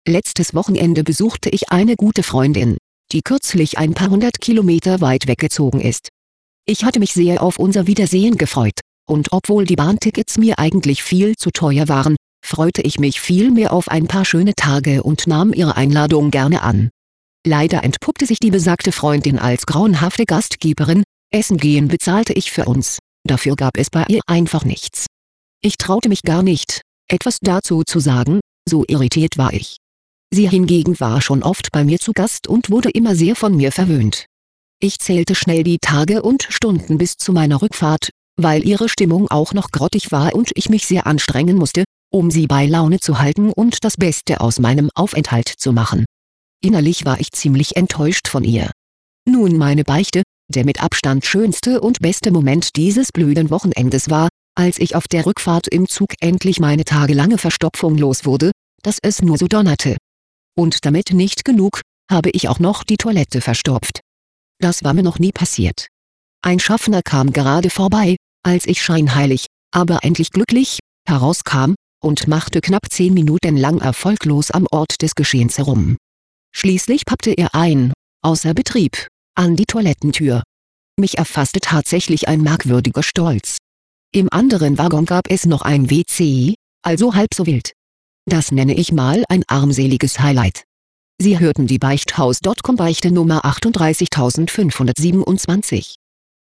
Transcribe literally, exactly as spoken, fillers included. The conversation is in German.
Letztes Wochenende besuchte ich eine gute Freundin, die kürzlich ein paar hundert Kilometer weit weggezogen ist. Ich hatte mich sehr auf unser Wiedersehen gefreut, und obwohl die Bahntickets mir eigentlich viel zu teuer waren, freute ich mich vielmehr auf ein paar schöne Tage und nahm ihre Einladung gerne an. Leider entpuppte sich die besagte Freundin als grauenhafte Gastgeberin. Essen gehen bezahlte ich für uns, dafür gab es bei ihr einfach nichts. Ich traute mich gar nicht, etwas dazu zu sagen, so irritiert war ich. Sie hingegen war schon oft bei mir zu Gast und wurde immer sehr von mir verwöhnt. Ich zählte schnell die Tage und Stunden bis zu meiner Rückfahrt, weil ihre Stimmung auch noch grottig war und ich mich sehr anstrengen musste, um sie bei Laune zu halten und das Beste aus meinem Aufenthalt zu machen. Innerlich war ich ziemlich enttäuscht von ihr. Nun meine Beichte: Der mit Abstand schönste und beste Moment dieses blöden Wochenendes war, als ich auf der Rückfahrt im Zug endlich meine tagelange Verstopfung los wurde, dass es nur so donnerte. Und damit nicht genug, habe ich auch noch die Toilette verstopft. Das war mir noch nie passiert. Ein Schaffner kam gerade vorbei, als ich scheinheilig, aber endlich glücklich, herauskam, und machte knapp zehn Minuten lang erfolglos am Ort des Geschehens herum. Schließlich packte er ein, außer Betrieb, an die Toilettentür. Mich erfasste tatsächlich ein merkwürdiger Stolz. Im anderen Waggon gab es noch ein W C, also halb so wild. Das nenne ich mal ein armseliges Highlight. Sie hörten die Beichthaus Punkt com Beichte Nummer achtunddreißigtausendfünfhundertsiebenundzwanzig.